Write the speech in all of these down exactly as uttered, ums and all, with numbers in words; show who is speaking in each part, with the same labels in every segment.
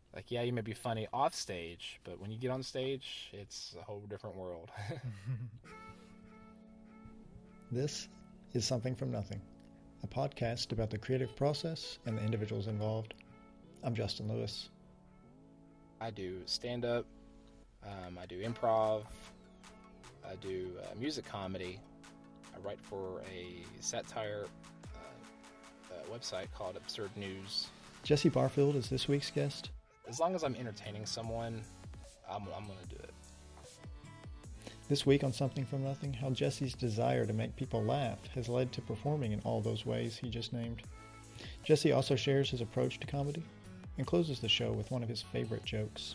Speaker 1: Like, yeah, you may be funny off stage, but when you get on stage, it's a whole different world.
Speaker 2: This is Something from Nothing, a podcast about the creative process and the individuals involved. I'm Justin Lewis.
Speaker 1: I do stand up, um, I do improv, I do uh, music comedy. I write for a satire uh, uh, website called Absurd News.
Speaker 2: Jesse Barfield is this week's guest.
Speaker 1: As long as I'm entertaining someone, I'm, I'm going to do it.
Speaker 2: This week on Something from Nothing, how Jesse's desire to make people laugh has led to performing in all those ways he just named. Jesse also shares his approach to comedy and closes the show with one of his favorite jokes.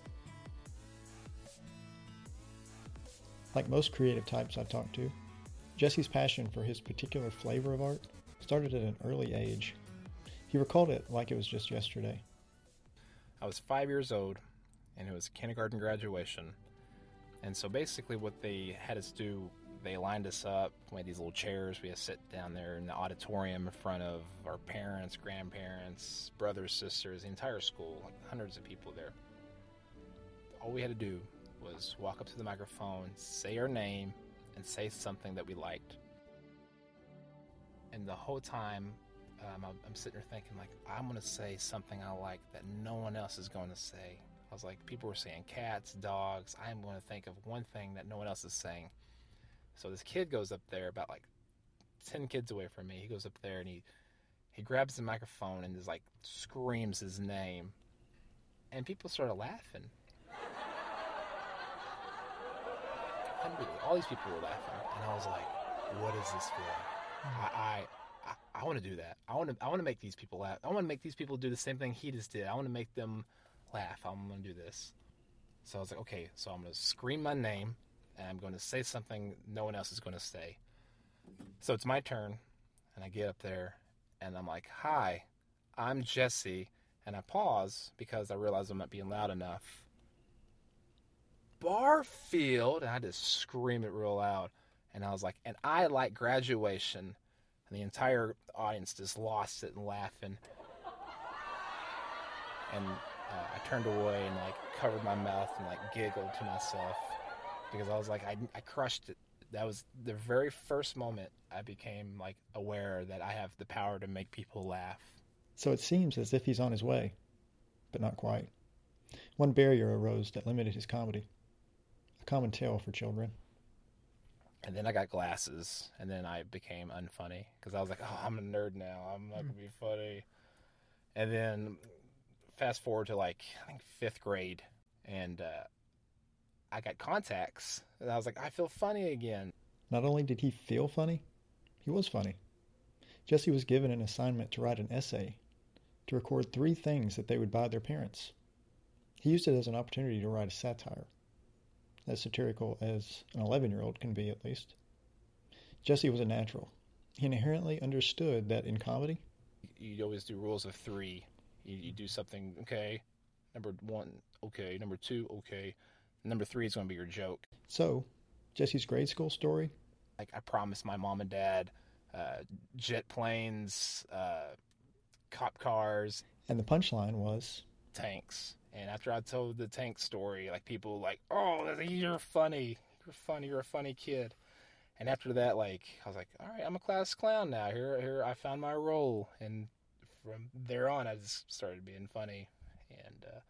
Speaker 2: Like most creative types I've talked to, Jesse's passion for his particular flavor of art started at an early age. He recalled it like it was just yesterday.
Speaker 1: I was five years old, and it was kindergarten graduation. And so basically what they had us do, they lined us up. We had these little chairs. We had to sit down there in the auditorium in front of our parents, grandparents, brothers, sisters, the entire school, like hundreds of people there. All we had to do was walk up to the microphone, say our name, and say something that we liked. And the whole time, um, I'm, I'm sitting there thinking, like, I'm going to say something I like that no one else is going to say. I was like, people were saying cats, dogs. I'm going to think of one thing that no one else is saying. So this kid goes up there, about like ten kids away from me. He goes up there and he, he grabs the microphone and just like screams his name. And people started laughing. All these people were laughing. And I was like, what is this feeling? I, I, I, I want to do that. I want to, I want to make these people laugh. I want to make these people do the same thing he just did. I want to make them laugh. I'm going to do this. So I was like, okay, so I'm going to scream my name and I'm going to say something no one else is going to say. So it's my turn and I get up there and I'm like, hi, I'm Jesse. And I pause because I realize I'm not being loud enough. Barfield. And I just scream it real loud. And I was like, and I like graduation. And the entire audience just lost it and laughing. And Uh, I turned away and like covered my mouth and like giggled to myself because I was like, I, I crushed it. That was the very first moment I became like aware that I have the power to make people laugh.
Speaker 2: So it seems as if he's on his way, but not quite. One barrier arose that limited his comedy, a common tale for children.
Speaker 1: And then I got glasses and then I became unfunny because I was like, oh, I'm a nerd now. I'm not going to be funny. And then fast forward to like I think fifth grade, and uh, I got contacts, and I was like, I feel funny again.
Speaker 2: Not only did he feel funny, he was funny. Jesse was given an assignment to write an essay to record three things that they would buy their parents. He used it as an opportunity to write a satire, as satirical as an eleven-year-old can be at least. Jesse was a natural. He inherently understood that in comedy,
Speaker 1: you always do rules of three. You, you do something, okay, number one, okay, number two, okay, number three is going to be your joke.
Speaker 2: So, Jesse's grade school story?
Speaker 1: Like, I promised my mom and dad uh, jet planes, uh, cop cars.
Speaker 2: And the punchline was?
Speaker 1: Tanks. And after I told the tank story, like, people were like, oh, you're funny, you're funny, you're a funny kid. And after that, like, I was like, all right, I'm a class clown now. Here, here, I found my role, and from there on, I just started being funny, and uh,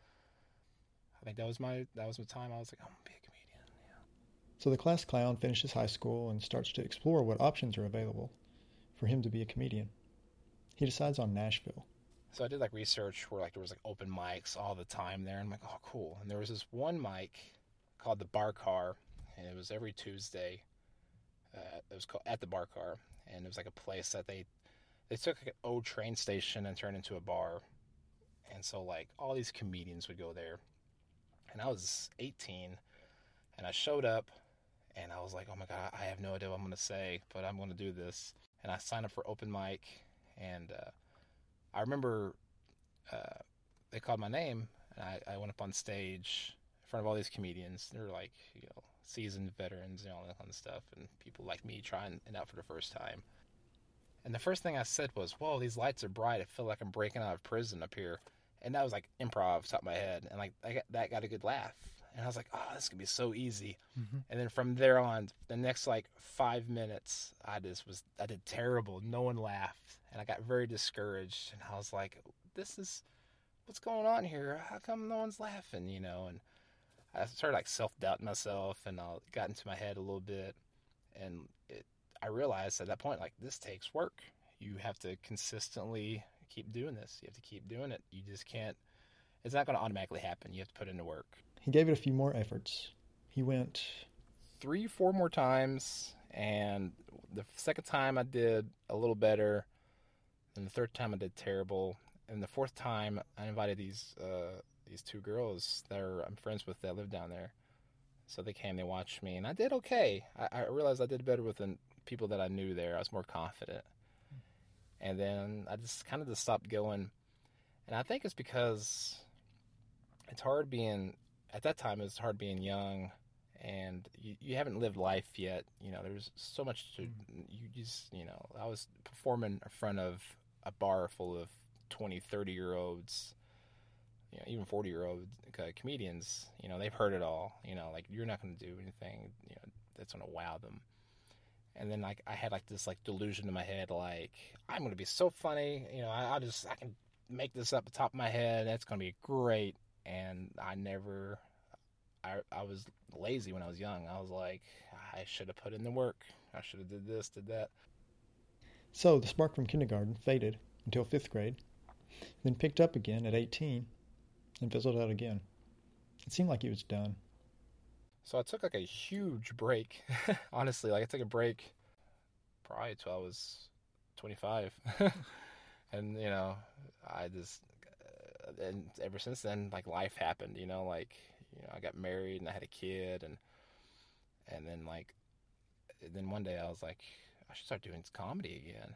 Speaker 1: I think that was my that was my time. I was like, I'm gonna be a comedian. Yeah.
Speaker 2: So the class clown finishes high school and starts to explore what options are available for him to be a comedian. He decides on Nashville.
Speaker 1: So I did like research where like there was like open mics all the time there, and I'm like, oh, cool. And there was this one mic called the Bar Car, and it was every Tuesday. Uh, it was called at the Bar Car, and it was like a place that they. They took like an old train station and turned it into a bar. And so, like, all these comedians would go there. And I was eighteen, and I showed up, and I was like, oh, my God, I have no idea what I'm going to say, but I'm going to do this. And I signed up for open mic, and uh, I remember uh, they called my name, and I, I went up on stage in front of all these comedians. They were, like, you know, seasoned veterans and all that kind of stuff, and people like me trying it out for the first time. And the first thing I said was, whoa, these lights are bright. I feel like I'm breaking out of prison up here. And that was like improv top of my head, and like I got, that got a good laugh, and I was like, oh, this could be so easy.
Speaker 2: Mm-hmm.
Speaker 1: And then from there on, the next like five minutes, I just was I did terrible. No one laughed, and I got very discouraged, and I was like, this is what's going on here? How come no one's laughing? You know, and I started like self doubting myself, and I got into my head a little bit, and it, I realized at that point, like, this takes work. You have to consistently keep doing this. You have to keep doing it. You just can't. It's not going to automatically happen. You have to put in the work.
Speaker 2: He gave it a few more efforts. He went
Speaker 1: three, four more times, and the second time I did a little better, and the third time I did terrible, and the fourth time I invited these uh, these two girls that are, I'm friends with that live down there. So they came, they watched me, and I did okay. I, I realized I did better with the people that I knew there. I was more confident. And then I just kind of just stopped going. And I think it's because it's hard being, at that time, it's hard being young, and you, you haven't lived life yet. You know, there's so much to, you just, you know, I was performing in front of a bar full of twenty, thirty-year-olds, you know, even forty-year-old uh, comedians. You know, they've heard it all. You know, like, you're not going to do anything, you know, that's going to wow them. And then, like, I had, like, this, like, delusion in my head, like, I'm going to be so funny, you know, I, I just, I can make this up the top of my head, it's going to be great. And I never, I, I was lazy when I was young. I was like, I should have put in the work. I should have did this, did that.
Speaker 2: So the spark from kindergarten faded until fifth grade, then picked up again at eighteen and fizzled out again. It seemed like he was done.
Speaker 1: So I took like a huge break, honestly. Like, I took a break probably till I was twenty-five. And, you know, I just, uh, and ever since then, like, life happened, you know, like, you know, I got married and I had a kid, and, and then, like, then one day I was like, I should start doing comedy again.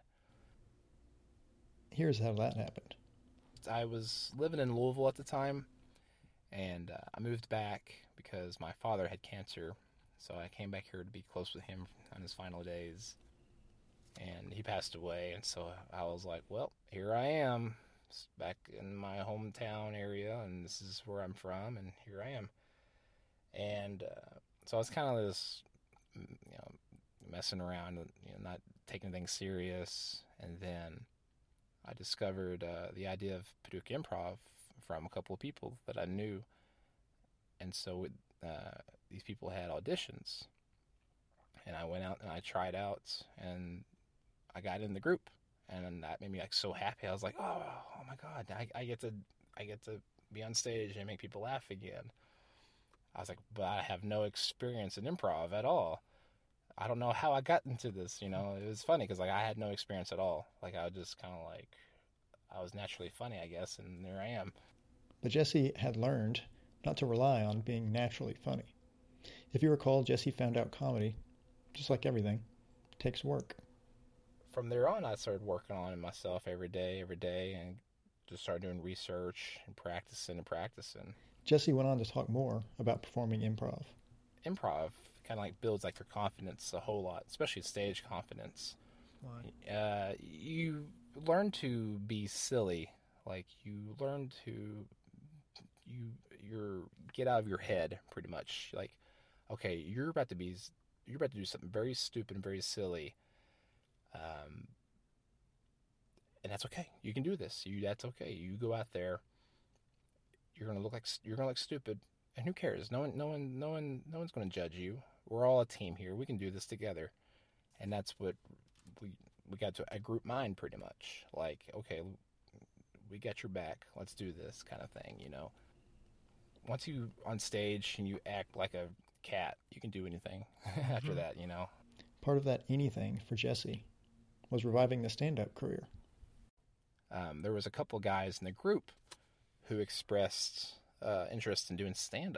Speaker 2: Here's how that happened.
Speaker 1: I was living in Louisville at the time, and uh, I moved back because my father had cancer, so I came back here to be close with him on his final days, and he passed away, and so I was like, well, here I am, back in my hometown area, and this is where I'm from, and here I am. And uh, so I was kind of this, you know, messing around, you know, not taking things serious, and then I discovered uh, the idea of Paducah Improv from a couple of people that I knew. And so uh, these people had auditions, and I went out and I tried out, and I got in the group, and that made me like so happy. I was like, oh, oh my God, I, I get to I get to be on stage and make people laugh again. I was like, but I have no experience in improv at all. I don't know how I got into this, you know. It was funny because, like, I had no experience at all. Like, I was just kind of like, I was naturally funny, I guess, and there I am.
Speaker 2: But Jesse had learned not to rely on being naturally funny. If you recall, Jesse found out comedy, just like everything, takes work.
Speaker 1: From there on, I started working on it myself every day, every day, and just started doing research and practicing and practicing.
Speaker 2: Jesse went on to talk more about performing improv.
Speaker 1: Improv kind of like builds like your confidence a whole lot, especially stage confidence.
Speaker 2: Why?
Speaker 1: Uh, you learn to be silly. Like, you learn to you you're get out of your head pretty much. Like, okay, you're about to be you're about to do something very stupid and very silly. Um, and that's okay. You can do this. You that's okay. You go out there. You're gonna look like you're gonna look stupid, and who cares? No one, no one, no one, no one's gonna judge you. We're all a team here. We can do this together, and that's what we we got to a group mind pretty much. Like, okay, we got your back. Let's do this kind of thing, you know. Once you on stage and you act like a cat, you can do anything after
Speaker 2: Mm-hmm.
Speaker 1: that, you know.
Speaker 2: Part of that anything for Jesse was reviving the stand-up career.
Speaker 1: Um, there was a couple guys in the group who expressed uh, interest in doing stand-up.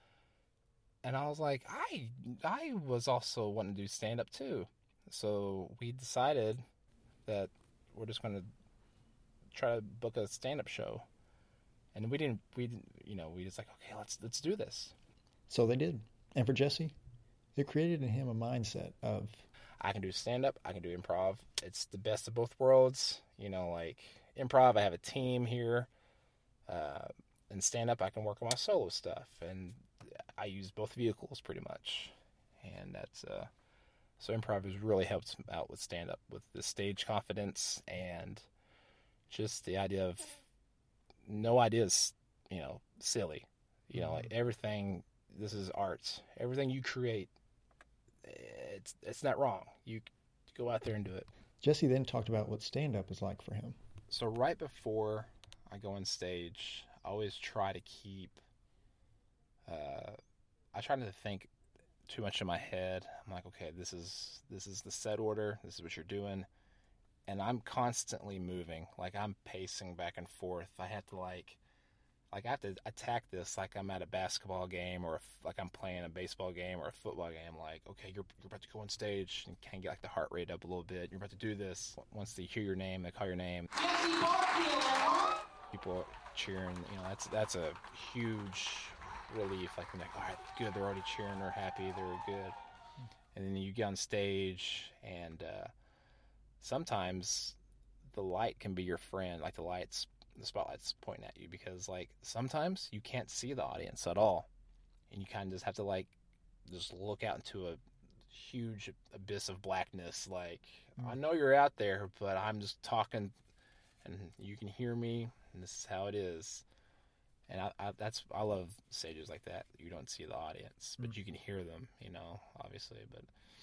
Speaker 1: And I was like, I I was also wanting to do stand-up too. So we decided that we're just going to try to book a stand-up show. And we didn't, we didn't, you know, we just like, okay, let's let's do this.
Speaker 2: So they did. And for Jesse, it created in him a mindset of,
Speaker 1: I can do stand-up, I can do improv. It's the best of both worlds. You know, like, improv, I have a team here. Uh, and stand up, I can work on my solo stuff, and I use both vehicles pretty much, and that's uh, so improv has really helped out with stand up, with the stage confidence and just the idea of no idea is, you know, silly, you know, like everything. This is art. Everything you create, it's it's not wrong. You go out there and do it.
Speaker 2: Jesse then talked about what stand-up is like for him.
Speaker 1: So right before I go on stage, I always try to keep. Uh, I try not to think too much in my head. I'm like, okay, this is this is the set order. This is what you're doing, and I'm constantly moving. Like I'm pacing back and forth. I have to like, like I have to attack this like I'm at a basketball game or a, like I'm playing a baseball game or a football game. Like, okay, you're you're about to go on stage and kind of get like the heart rate up a little bit. You're about to do this. Once they hear your name, they call your name. People cheering. You know, that's that's a huge relief. Like, I'm like, all right, good. They're already cheering. They're happy. They're good. And then you get on stage, and uh, sometimes the light can be your friend. Like the lights, the spotlight's pointing at you, because like sometimes you can't see the audience at all, and you kind of just have to like just look out into a huge abyss of blackness. Like, mm. I know you're out there, but I'm just talking, and you can hear me, and this is how it is. And I, I, that's I love stages like that. You don't see the audience, but mm. you can hear them, you know, obviously. But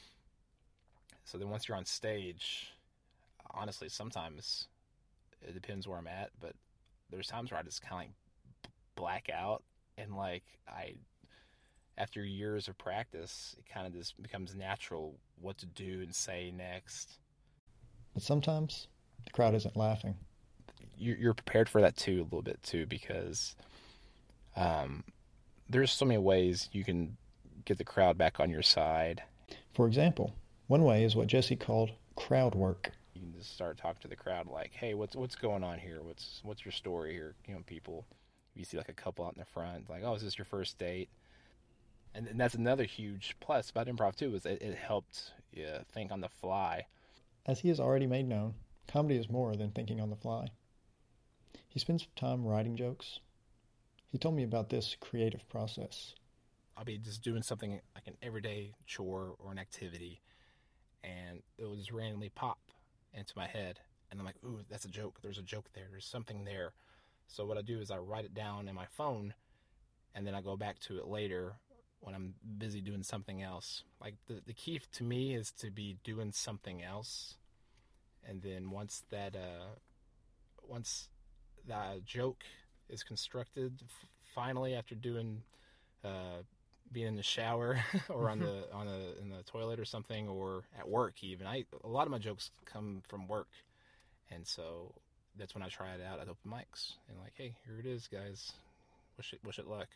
Speaker 1: so then once you're on stage, honestly, sometimes it depends where I'm at, but there's times where I just kind of like black out, and like I, after years of practice, it kind of just becomes natural what to do and say next.
Speaker 2: But sometimes the crowd isn't laughing.
Speaker 1: You're prepared for that too, a little bit too, because um, there's so many ways you can get the crowd back on your side.
Speaker 2: For example, one way is what Jesse called crowd work.
Speaker 1: You can just start talking to the crowd like, hey, what's what's going on here? What's what's your story here? You know, people, you see like a couple out in the front, like, oh, is this your first date? And, and that's another huge plus about improv too, is it, it helped you think on the fly.
Speaker 2: As he has already made known, comedy is more than thinking on the fly. He spends time writing jokes. He told me about this creative process.
Speaker 1: I'll be just doing something like an everyday chore or an activity, and it will just randomly pop into my head. And I'm like, ooh, that's a joke. There's a joke there. There's something there. So what I do is I write it down in my phone, and then I go back to it later when I'm busy doing something else. Like the, the key to me is to be doing something else. And then once that, uh, once... the joke is constructed f- finally after doing uh, being in the shower or on the on a in the toilet or something, or at work even. I a lot of my jokes come from work, and so that's when I try it out at open mics and like, hey, here it is, guys. Wish it wish it luck.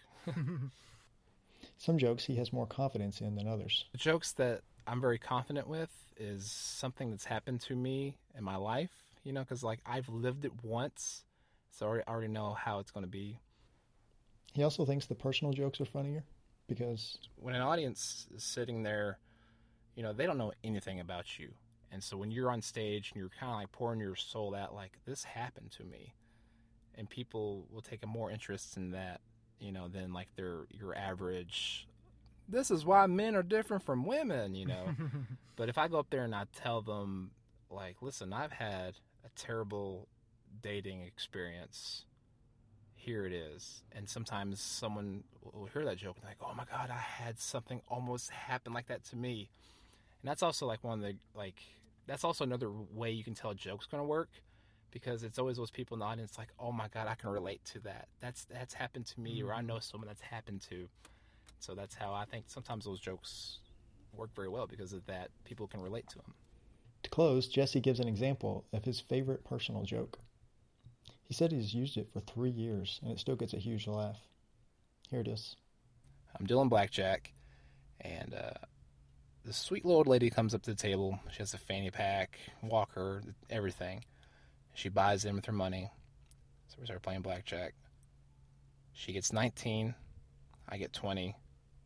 Speaker 2: Some jokes he has more confidence in than others.
Speaker 1: The jokes that I'm very confident with is something that's happened to me in my life, you know, because like I've lived it once. So I already know how it's going to be.
Speaker 2: He also thinks the personal jokes are funnier because
Speaker 1: when an audience is sitting there, you know, they don't know anything about you. And so when you're on stage and you're kind of like pouring your soul out, like, this happened to me. And people will take a more interest in that, you know, than like their your average, this is why men are different from women, you know. But if I go up there and I tell them, like, listen, I've had a terrible dating experience, here it is. And sometimes someone will hear that joke and like, oh my god, I had something almost happen like that to me. And that's also like one of the like that's also another way you can tell a joke's gonna work, because it's always those people in the audience like, oh my god, I can relate to that, that's that's happened to me, or I know someone that's happened to. So that's how I think sometimes those jokes work very well, because of that, people can relate to them.
Speaker 2: To close, Jesse gives an example of his favorite personal joke. He said he's used it for three years, and it still gets a huge laugh. Here it is.
Speaker 1: I'm dealing blackjack, and uh, this sweet little old lady comes up to the table. She has a fanny pack, walker, everything. She buys in with her money. So we start playing blackjack. She gets nineteen. I get twenty.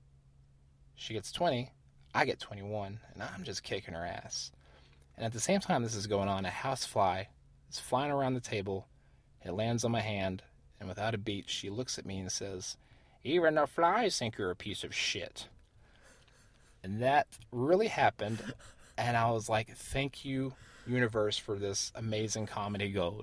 Speaker 1: She gets twenty. I get twenty-one, and I'm just kicking her ass. And at the same time this is going on, a housefly is flying around the table. It lands on my hand, And without a beat, she looks at me and says, "Even the flies think you're a piece of shit." And that really happened. And I was like, thank you, universe, for this amazing comedy gold.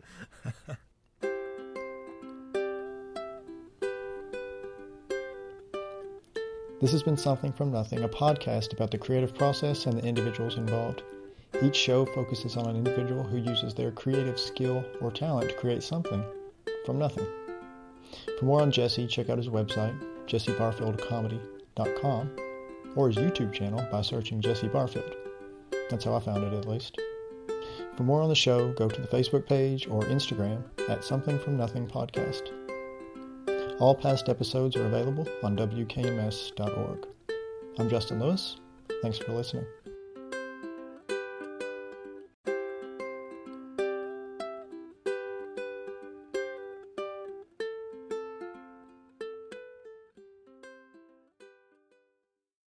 Speaker 2: This has been Something from Nothing, a podcast about the creative process and the individuals involved. Each show focuses on an individual who uses their creative skill or talent to create something from nothing. For more on Jesse, check out his website, jesse barfield comedy dot com, or his YouTube channel by searching Jesse Barfield. That's how I found it, at least. For more on the show, go to the Facebook page or Instagram at Something From Nothing Podcast. All past episodes are available on W K M S dot org. I'm Justin Lewis. Thanks for listening.